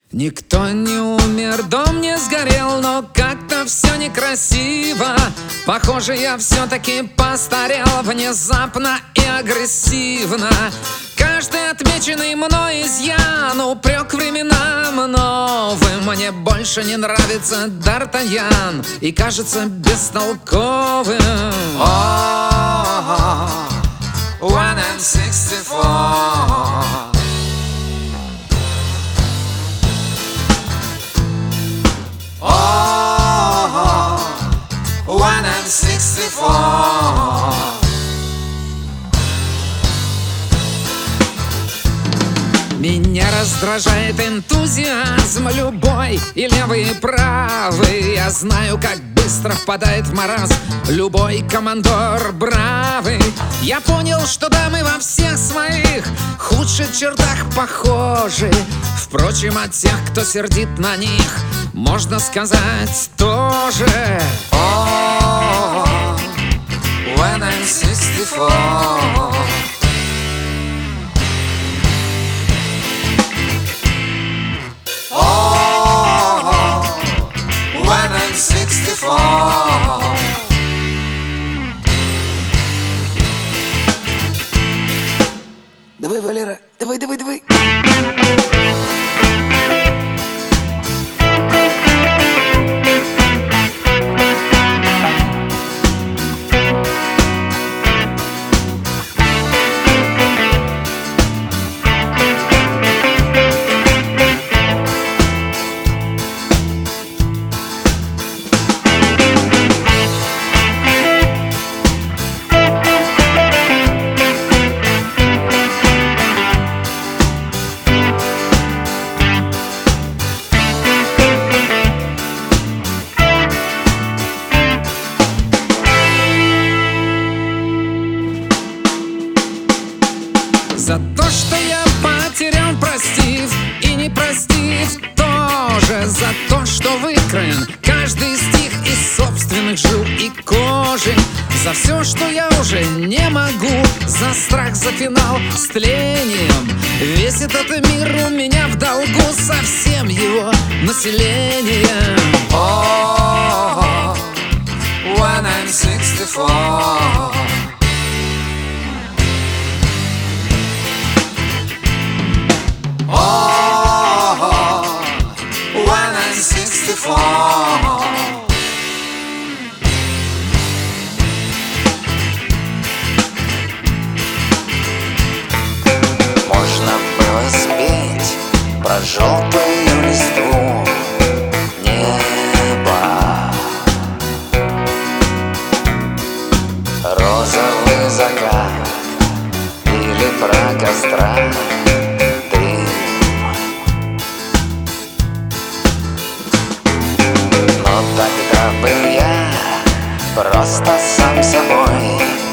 Никто не умер, дом не сгорел, но как-то все некрасиво. Похоже, я все-таки постарел внезапно и агрессивно. Каждый отмеченный мной изъян упрек временам новым. Мне больше не нравится Д'Артаньян и кажется бестолковым. When I'm 64. When I'm 64. Меня раздражает энтузиазм любой, и левый, и правый. Я знаю, как быстро впадает в маразм любой командор бравый. Я понял, что дамы во всех своих худших чертах похожи. Впрочем, от тех, кто сердит на них, можно сказать тоже. When I'm 64. When I'm 64. Давай, Валера, давай. За то, что я потерял, простив, и не простив тоже. За то, что выкроен каждый стих из собственных жил и кожи. За все, что я уже не могу. За страх, за финал с тлением. Весь этот мир у меня в долгу со всем его населением. When I'm 64. When I'm 64. Можно было спеть про желтую листву неба, розовый закат или про костра дым. Но тогда был я просто сам собой.